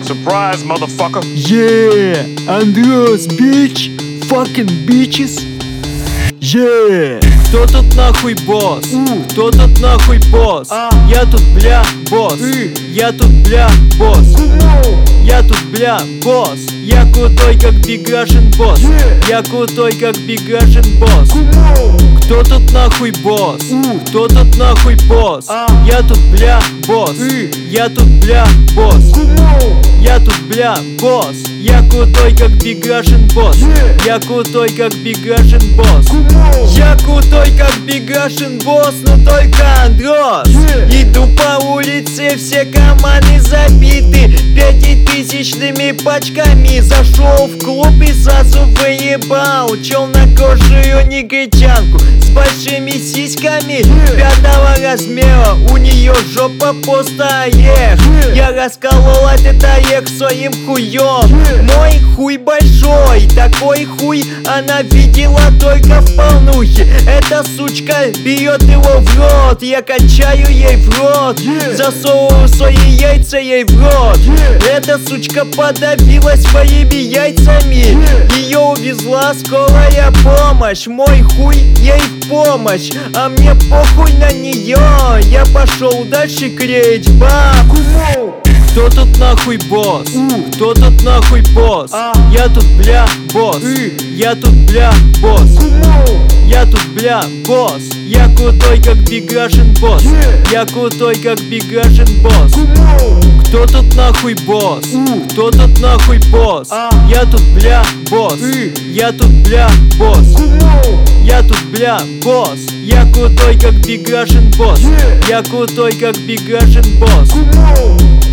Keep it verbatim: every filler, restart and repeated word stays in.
Surprise, motherfucker. Yeah, Andreas, bitch, fucking bitches. Yeah. Кто тут нахуй босс? У. Кто тут нахуй босс? А. Я тут бля босс. И. Я тут бля босс. Я тут бля босс. Я крутой как Big Russian босс. Yeah. Я крутой как Big Russian босс. Кто тут нахуй босс? У. Кто тут нахуй босс? А. Я тут бля босс. И. Я тут бля босс. Я тут бля босс. Я крутой как Big Russian босс. Yeah. Я крутой как Big Russian босс. Я крутой как Big Russian босс, но только Андрос. Yeah. Иду по улице, все карманы забиты пятитысячными пачками. Зашел в клуб и сразу выебал челнокожую негритянку с большими сиськами пятого размера. У нее жопа просто орех. Я расколол этот орех своим хуем. Мой хуй большой, такой хуй она видела только в полнухе. Эта сучка берет его в рот, я качаю ей в рот, засовываю свои яйца ей в рот. Эта сучка подавилась своими яйцами, ее увезла скорая помощь. Мой хуй ей в помощь, а мне похуй на нее. Я пошел дальше клеить бабку. Кто тут нахуй босс? У. Кто тут нахуй босс? А. Я тут бля босс. И. Я тут бля босс. Я тут бля босс. Я крутой как Big Russian босс. Yeah. Я крутой как Big Russian босс. Кто тут нахуй босс? У. Кто тут нахуй босс? А. Я тут бля босс. И. Я тут бля босс. Я тут бля босс. Я крутой как Big Russian босс. Yeah. Я крутой как Big Russian босс.